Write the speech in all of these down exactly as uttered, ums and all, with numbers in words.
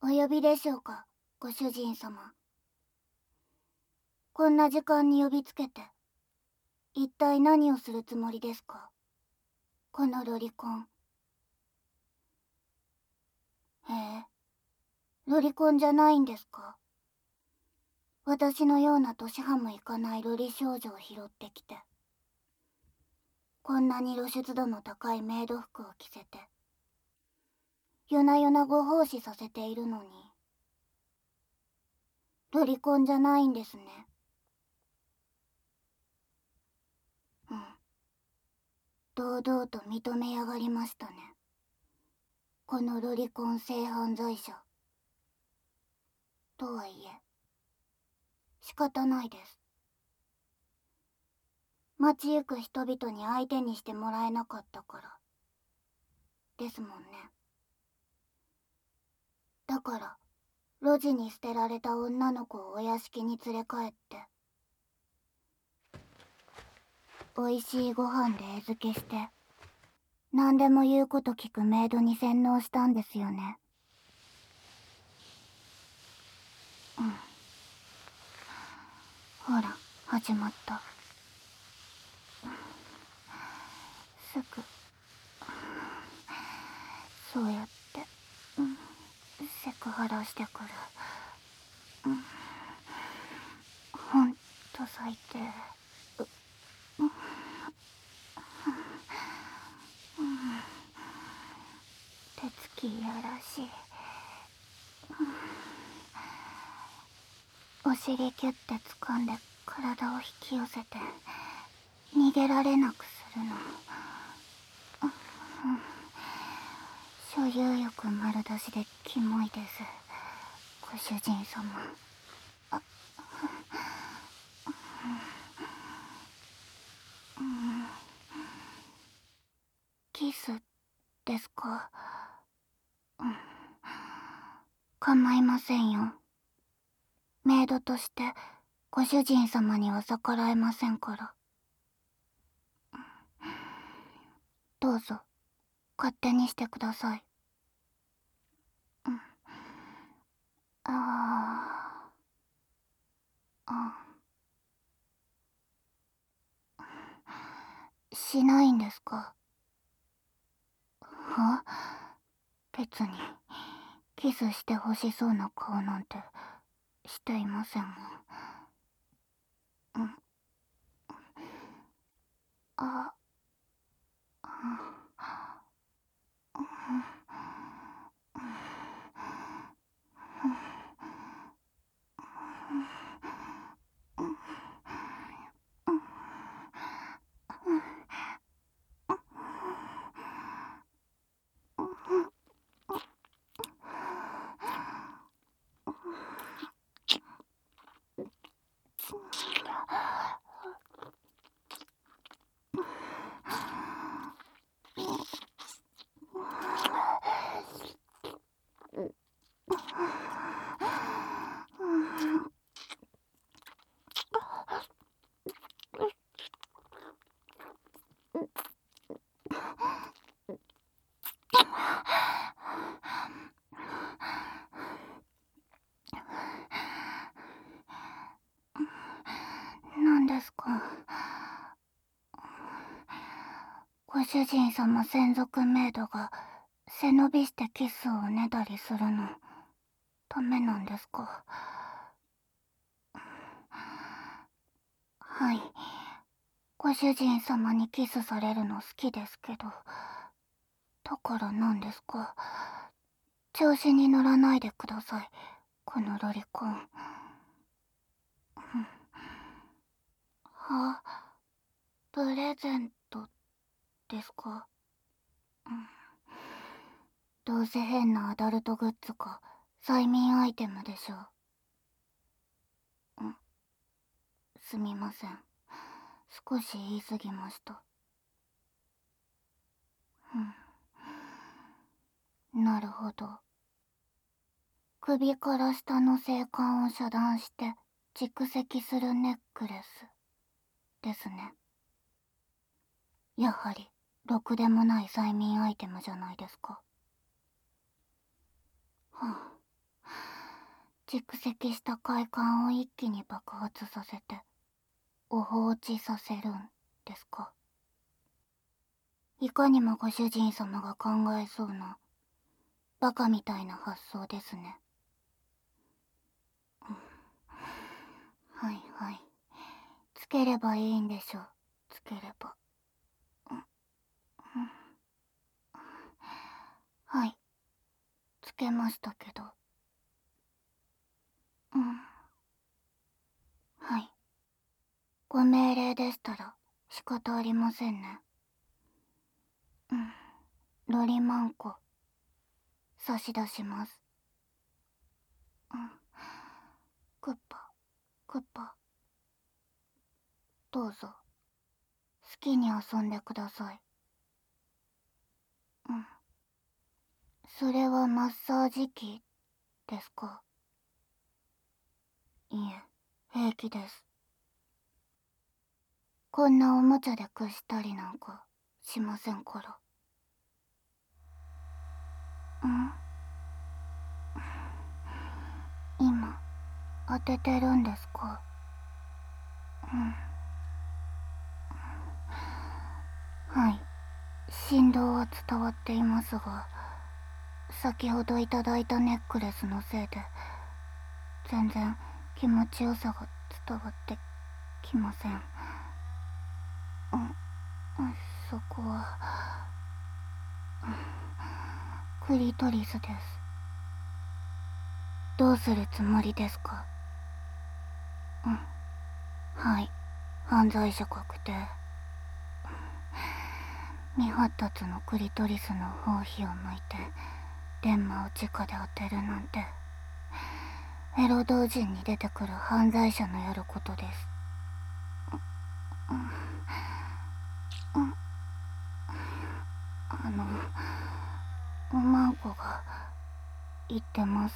お呼びでしょうか、ご主人様。こんな時間に呼びつけて、一体何をするつもりですか、このロリコン。へえ、ロリコンじゃないんですか。私のような年派もいかないロリ少女を拾ってきて、こんなに露出度の高いメイド服を着せて、夜な夜なご奉仕させているのに、ロリコンじゃないんですね。うん。堂々と認めやがりましたね、このロリコン性犯罪者。とはいえ、仕方ないです。街行く人々に相手にしてもらえなかったからですもんね。だから路地に捨てられた女の子をお屋敷に連れ帰って、おいしいご飯で餌付けして、何でも言うこと聞くメイドに洗脳したんですよね。うん。ほら始まった。すぐそうやって、うん、セクハラしてくる。うん、ほんと最低。う、うん、手つきいやらしい。お尻キュッて掴んで体を引き寄せて逃げられなくするの。所有欲丸出しでキモいです、ご主人様。あ、うん、キスですか。うん、構いませんよ。メイドとしてご主人様には逆らえませんから。どうぞ勝手にしてください。うん、ああ、あ、しないんですか。は？別にキスしてほしそうな顔なんてしていませんもん。うん、あ、うん、何ですか。ご主人様専属メイドが背伸びしてキスをおねだりするのダメなんですか。はい、ご主人様にキスされるの好きですけど、だからなんですか。調子に乗らないでください、このロリコン。は、プレゼントですか。うん、どうせ変なアダルトグッズか催眠アイテムでしょう。うん、すみません、少し言い過ぎました。うん、なるほど。首から下の性感を遮断して蓄積するネックレスですね。やはりろくでもない催眠アイテムじゃないですか。はあ、 蓄積した快感を一気に爆発させてお放置させるんですか？いかにもご主人様が考えそうなバカみたいな発想ですね。はいはい。つければいいんでしょう。つければ。はい。つけましたけど。うん。はい。ご命令でしたら仕方ありませんね。うん。ロリマンコ差し出します。うん。クッパクッパ、どうぞ好きに遊んでください。うん。それはマッサージ機ですか？いえ、平気です。こんなおもちゃで屈したりなんかしませんから。うん。今当ててるんですか？うん。はい。振動は伝わっていますが、先ほどいただいたネックレスのせいで全然気持ちよさが伝わってきません。うん、そこはクリトリスです。どうするつもりですか？うん、はい、犯罪者確定。未発達のクリトリスの包皮を剥いて電マを直で当てるなんて、エロ同人に出てくる犯罪者のやることです。うん、うん、あのおまんこが言ってます。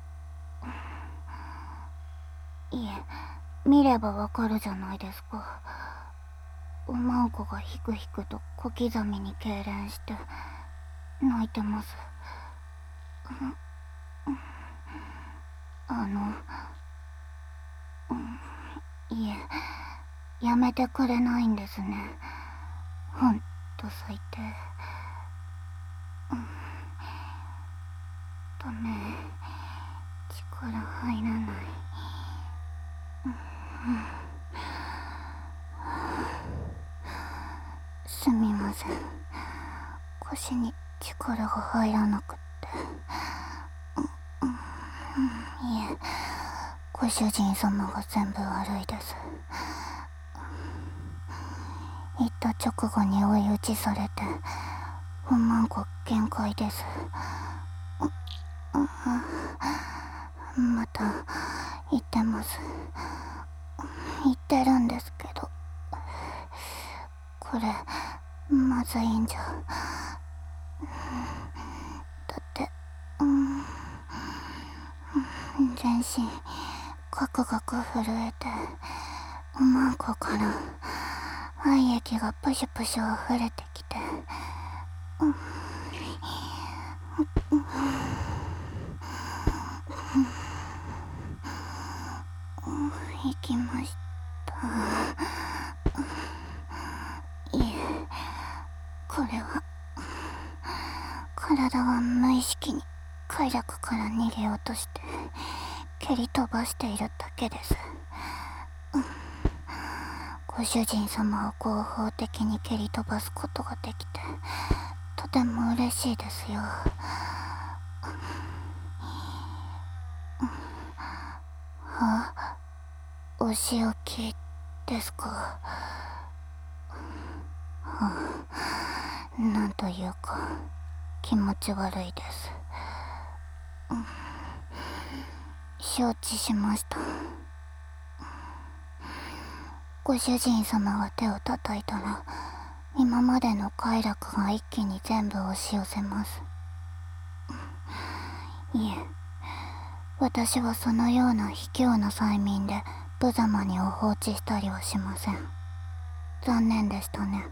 いえ、見ればわかるじゃないですか。おまんこがひくひくと小刻みに痙攣して泣いてます。あの、いえ、やめてくれないんですね。ほんと最低。ダメ、力入らない。すみません、腰に力が入らなくって。いえ、ご主人様が全部悪いです。行った直後に追い打ちされておまんこ限界です。また言ってます。言ってるんですけど、これまずいんじゃ。だって、うん、全身ガクガク震えて、おまんこから愛液がプシュプシュ溢れてきて、うん、行きました。いえ、これは体は無意識に快楽から逃げようとして蹴り飛ばしているだけです。うん、ご主人様を合法的に蹴り飛ばすことができてとても嬉しいですよ。あ、お仕置きですか？はあ、なんというか気持ち悪いです。承知しました。ご主人様が手を叩いたら今までの快楽が一気に全部押し寄せます。いえ、私はそのような卑怯な催眠で無様にお放置したりはしません。残念でしたね。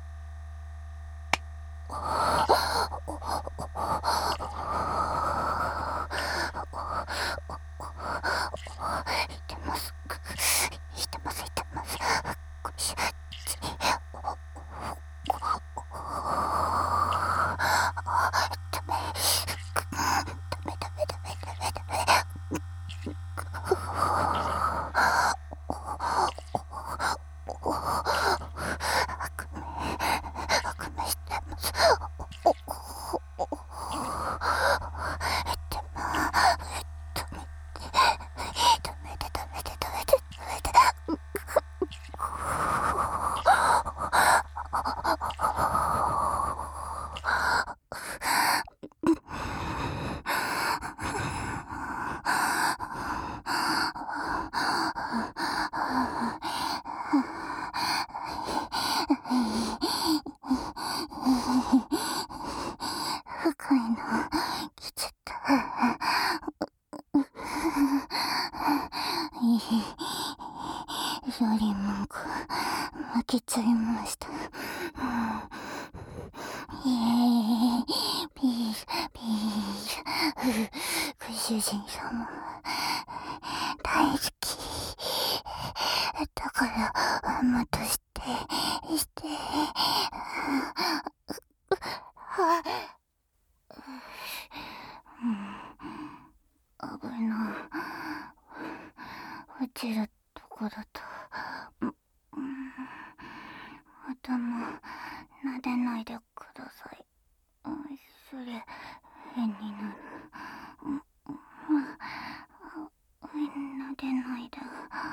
深いの来ちゃった。いいロリマンコ負けちゃいました。イエーイピースピースご主人様大好きだからまたしてしては危ない落ちるとこだった。頭撫でないでください。それ変になる。撫でないで。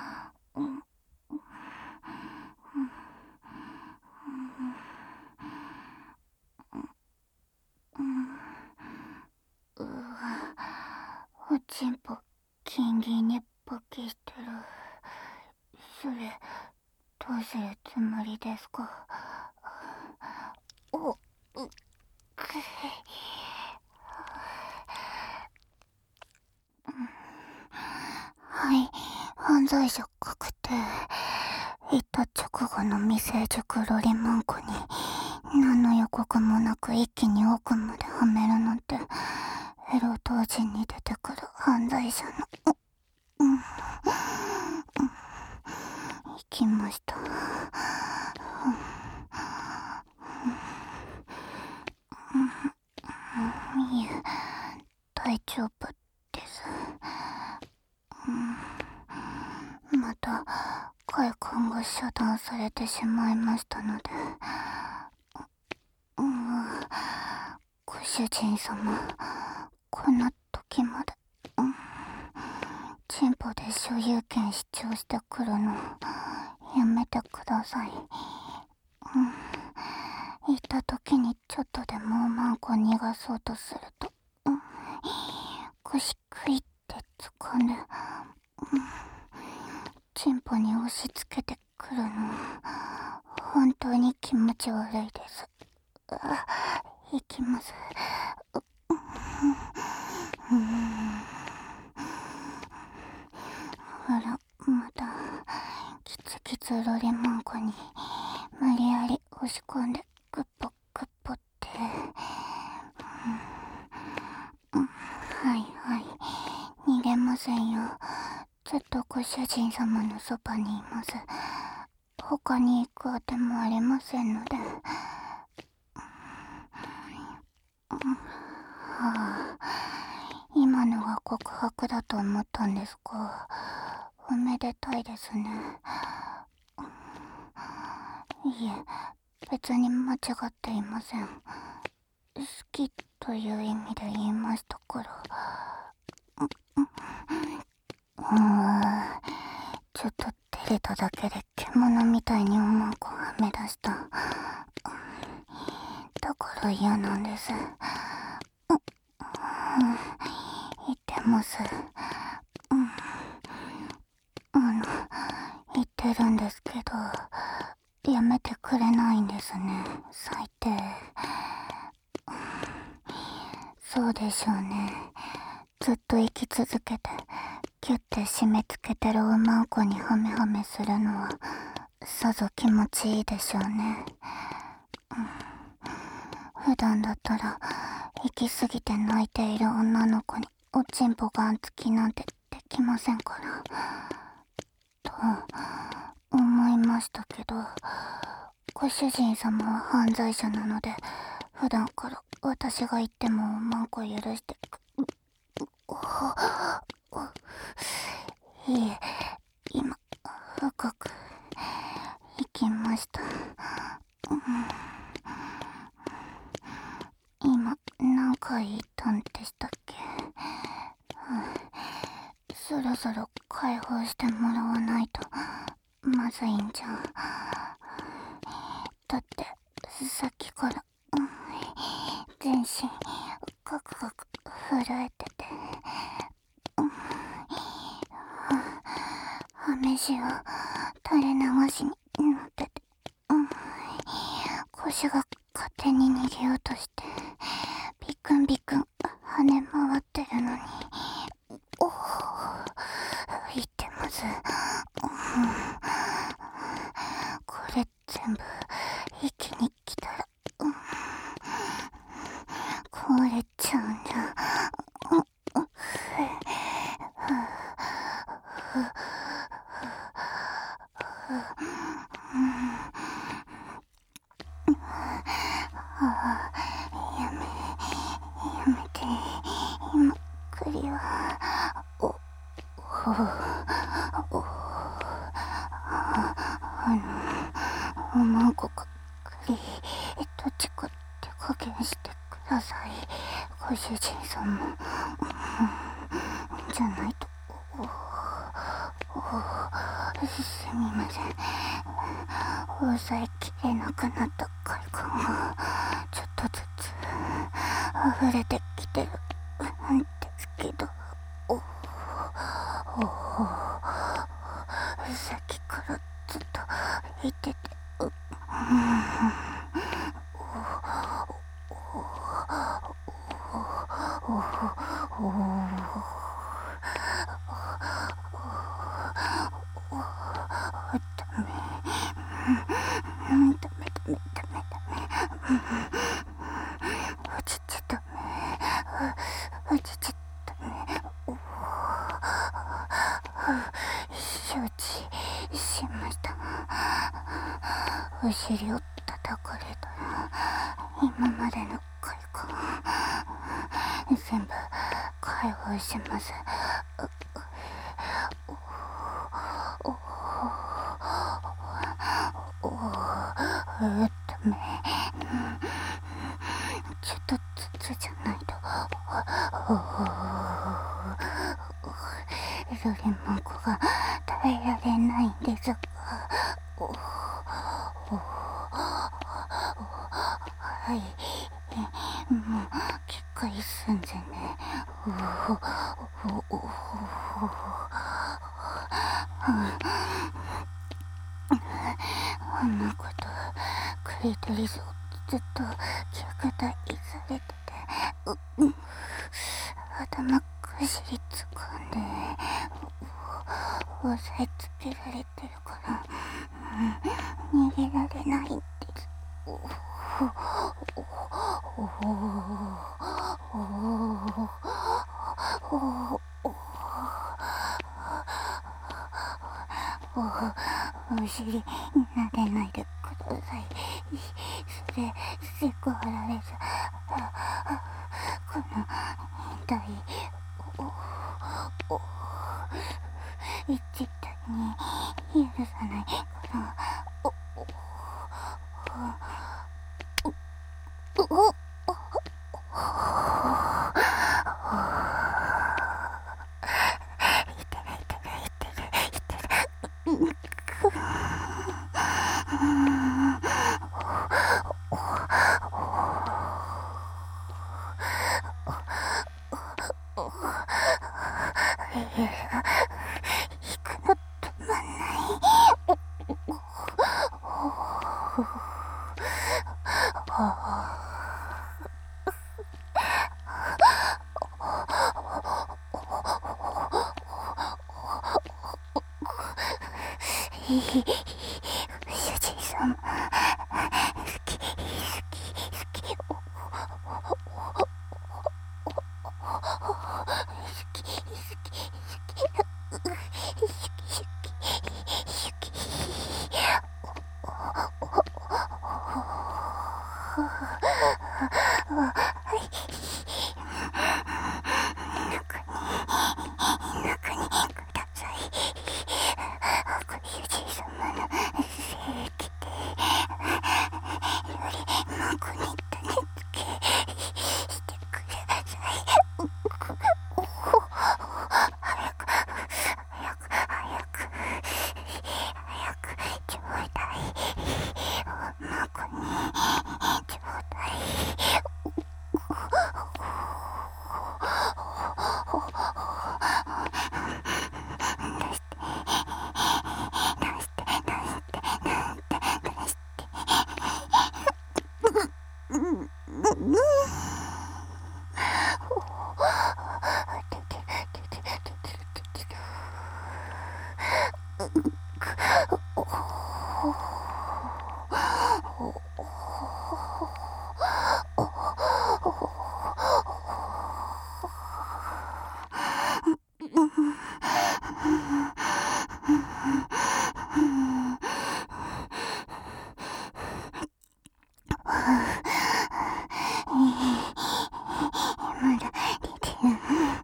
うわ、おちんぽギンギンにポキしてる。それどうするつもりですか？おっ、うっくはい、犯罪者確定。行った直後の未成熟ロリマンコに何の予告もなく一気に奥まではめるなんて、エロ同人に出てくる犯罪者の、うん、うん、行きました。いえ、大丈夫です。また快感が遮断されてしまいましたので、ううご主人様、こんな時まで、うん、チンポで所有権主張してくるのやめてください。うん、行った時にちょっとでもマンコ逃がそうとすると、うん、腰クイって掴んで、うん、チンポに押し付けてくるの本当に気持ち悪いです。あ、行きます。う、うん、あら、またキツキツロリマンコに無理やり押し込んでグッポグッポって、うんうん、はいはい、逃げませんよ。ずっとご主人様のそばにいます。他に行くあてもありませんので。はあ、今のが告白だと思ったんですか？おめでたいですね。いえ、別に間違っていません。好きという意味で言いましたから。うーん、ちょっと照れただけで獣みたいにおまんこはめ出した。だから嫌なんです。うん、言ってます。うん、あの、言ってるんですけど、やめてくれないんですね、最低。そうでしょうね。ずっと生き続けて、キュッて締め付けてるおまんこにハメハメするのは、さぞ気持ちいいでしょうね。うん、普段だったら、行き過ぎて泣いている女の子におちんぽがんつきなんてできませんから。と思いましたけど、ご主人様は犯罪者なので、普段から私が言ってもマンコ許してく、いえ、今深く行きました。うん、今何回言ったんでしたっけ？そろそろ解放してもらわないとまずいんじゃ。だってさっきから、うん、全身ガクガク震えてて、うん、はめじを垂れ流しになってて、うん、腰が勝手に逃げようとしてびっくんびくん跳ね回ってるのに、お言ってます、うん、これ全部一気に来たら、うん、壊れちゃうんだ、うん、やめやめて、今栗はおおおあのおまんこか栗どっちか手加減してください、ご主人様、うん、じゃないとおおすみません、抑えきれなくなった快感がちょっとずつ溢れてきてるんですけど、おおさっきからずっと言ってて、う、うん、おおおおダメ、ダメダメダメダメ、落ちちゃダメ、落ちちゃダメ、お承知しました。お尻を叩かれたら今までの快感全部解放します。おおおおダメ、ちょっとずつじゃないと、おおロリマンコが耐えられないんですが、おおはい、もう機械寸前ね、おおおおあんなことクリトリスをずっと虐待されてて、う、うん、頭くしりつかんで押さえつけられてるから、うん、逃げられないんです。おおおおおおお尻撫でないでください。それセクハラです。この痛いおお一対に許さないからおおおおお主人様、好き好き好き、おお好き好き好き中にください。ご主人様のまられてる。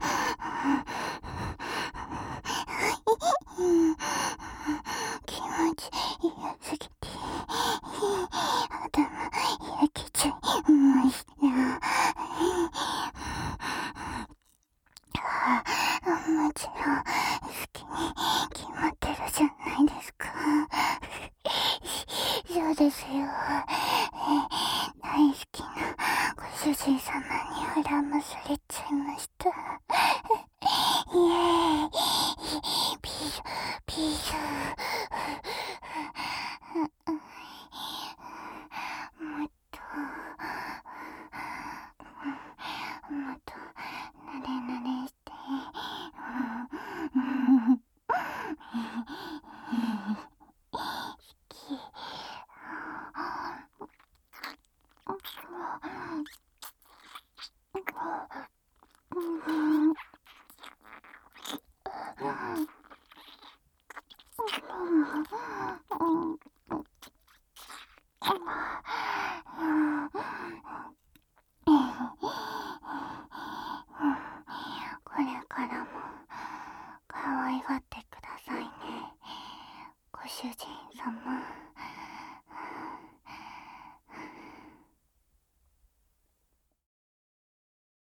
気持ち良すぎて頭焼けちゃいました。もちろん好きに決まってるじゃないですか。そうですよ。大好きなご主人様に腹むされちゃいました。イエーイ。ピースピース。もっともっ